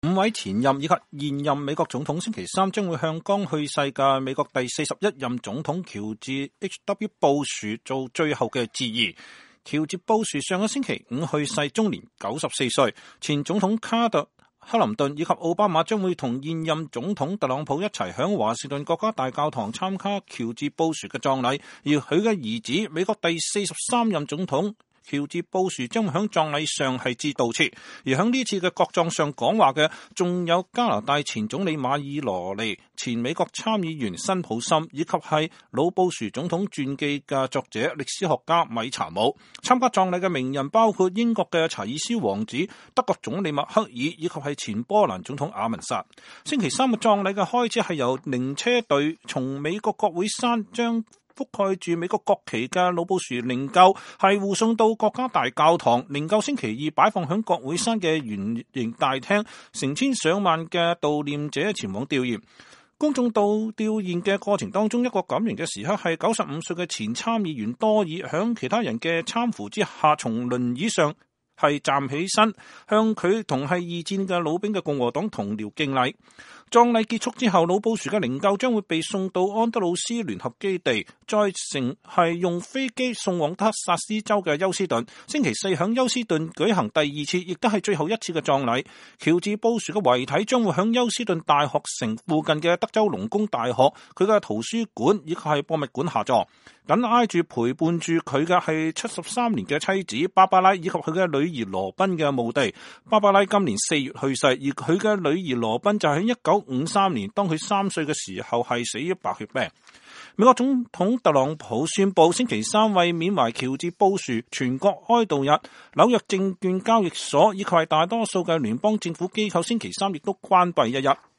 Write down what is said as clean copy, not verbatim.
5位前任以及現任美國總統星期三將會向剛去世嘅美國第41任總統喬治 H.W. 布殊做最後嘅致意。喬治布殊上個星期五去世，終年94歲。前總統卡特、克林頓以及奧巴馬將會同現任總統特朗普一齊響華盛頓國家大教堂參加喬治布殊嘅葬禮，而佢嘅兒子美國第43任總統喬治布殊將會喺葬禮上係致悼詞，而喺呢次嘅國葬上講話嘅仲有加拿大前總理馬爾羅尼、前美國參議員辛普森以及係老布殊總統傳記嘅作者歷史學家米查姆。參加葬禮嘅名人包括英國嘅查爾斯王子、德國總理默克爾以及係前波蘭總統阿文薩。星期三嘅葬禮嘅開始係由靈車隊從美國國會山將覆蓋住美國國旗嘅老布殊靈柩係護送到國家大教堂，靈柩星期二擺放響國會山嘅圓形大廳，成千上萬嘅悼念者前往弔唁。公眾到弔唁嘅過程當中，一個感人嘅時刻係95歲嘅前參議員多爾響其他人嘅攙扶之下，從輪椅上係站起身，向佢同係二戰嘅老兵嘅共和黨同僚敬禮。葬禮結束之後，老布殊嘅靈柩將會被送到安德魯斯聯合基地，再乘係用飛機送往德薩斯州嘅休斯頓。星期四響休斯頓舉行第二次，亦都係最後一次嘅葬禮。喬治布殊嘅遺體將會響休斯頓大學城附近嘅德州農工大學佢嘅圖書館以及係博物館下葬。緊挨住陪伴住佢嘅係73年嘅妻子芭芭拉以及佢嘅女兒羅賓嘅墓地。芭芭拉今年4月去世，而佢嘅女兒羅賓就喺1953年，當佢3歲嘅時候係死於白血病。美國總統特朗普宣布星期三為緬懷喬治布殊全國哀悼日，紐約證券交易所以及係大多數嘅聯邦政府機構星期三亦都關閉一日。